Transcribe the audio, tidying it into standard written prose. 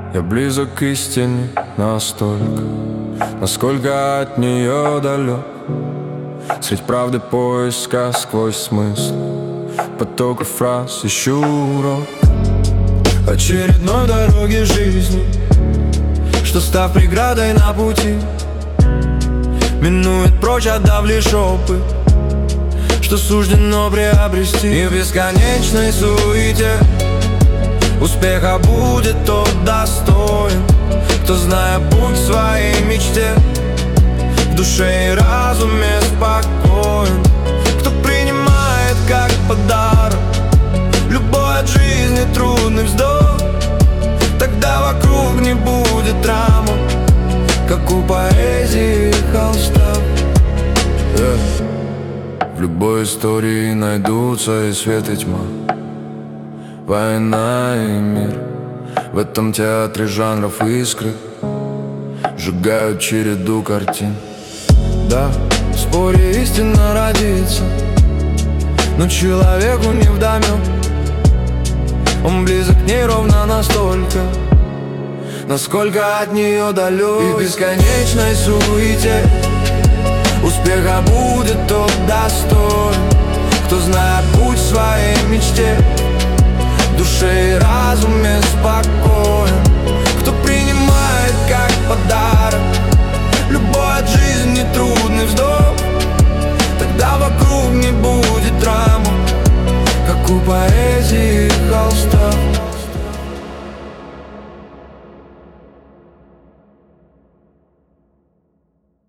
Я близок к истине настолько, насколько от нее далек. Средь правды поиска сквозь смысл потока фраз ищу урок очередной дороги жизни, что, став преградой на пути, минует прочь, отдав лишь опыт, что суждено приобрести. И в бесконечной суете успеха будет тот достоин, кто, зная путь к своей мечте, в душе и разуме спокоен, кто принимает как подарок любой от жизни трудный вздох. Тогда вокруг не будет рамок, как у поэзии холста. В любой истории найдутся и свет, и тьма, война и мир. В этом театре жанров искры сжигают череду картин. Да, в споре истина родится, но человеку невдомёк. Он близок к ней ровно настолько, насколько от нее далек. И в бесконечной суете успеха будет тот достоин, кто, зная путь к своей мечте, в душе и разуме спокоен,